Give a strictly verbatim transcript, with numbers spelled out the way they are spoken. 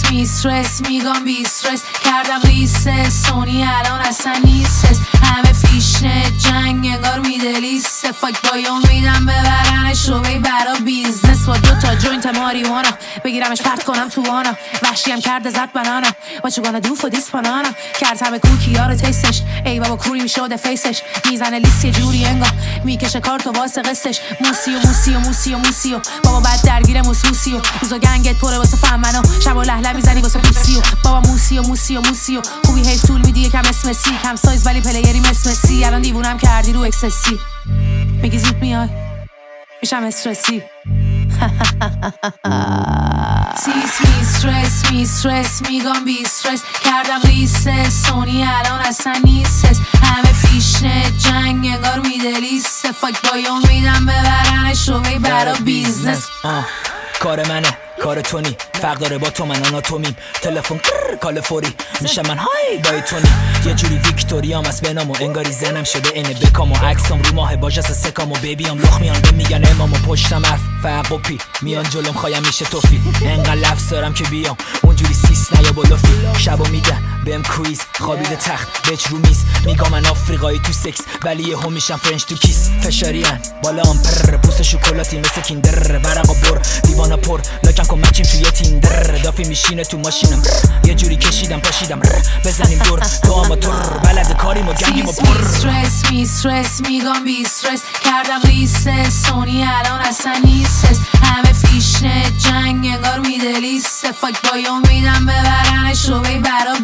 اسمی استرس میگم بی استرس کردم ریسه سونی الان اصلا نیستس همه فیشنه جنگ انگار میدلیسته فاک بای امیدم ببرنش رو بی برا بیزنس با دوتا جوینت ماریوانا بگیرمش پرت کنم تو وانا وحشیم کرده زد بنانا What you gonna do for this banana کرد همه کوکی ها رو تیستش ای بابا کوری میشده فیسش میزنه لیست یه جوری انگار میکشه کارتو واسه قصش موسی و موسی و موسی و موسی و بابا بعد درگیر موسوسی و روزا گنگت پره واسه فهمنو شب و لهله میزنی واسه پوسی و بابا موسی و موسی و موسی و خوبی حیف طول میدی یکم اسم سی کم سایز ولی پلیری مثل سی الان دیوونم کردی رو اکسسی میگی زود میای میشم استرسی سیس می استرس می استرس میگم بی استرس کردم ریسه سونی الان اصلا نیستس همه فیشنه جنگ انگار میدلیسته فاک بای امیدم ببرنش رو بی برا بیزنس کار منه کار تو نی فرق داره با تو من آناتومیم تلفن کال فوری میشه من های دای تونی یه جوری ویکتوریام از بنامو انگاری زنم شده اینه بکامو عکسام رو ماه باجس سکامو بیبیام لخ میان به میگن امامو پشتم حرف فرق و پی میان جلوم خوایم میشه توفی انقدر لفظ دارم که بیام اونجوری سیس نیا بلوفی شبو میگن بهم کویز خوابیده تخت بچ رو میز میگم من آفریقایی تو سکس ولی یهو میشم فرنج تو کیس فشارین بالام پر پوست شکلاتی مثل کیندر ورقا بر دیوانا پر لاکن کمکیم توی تیندر دافی میشینه تو ماشینم یه جوری کشیدم پاشیدم بزنیم دور تو آماتور بلد کاریم و گنگیم و پر استرس می استرس میگم بی استرس کردم ریسه سونی الان اصلا نیستس همه فیشنه جنگ انگار میدلیسته فاک بای امیدم ببرنش رو بی برا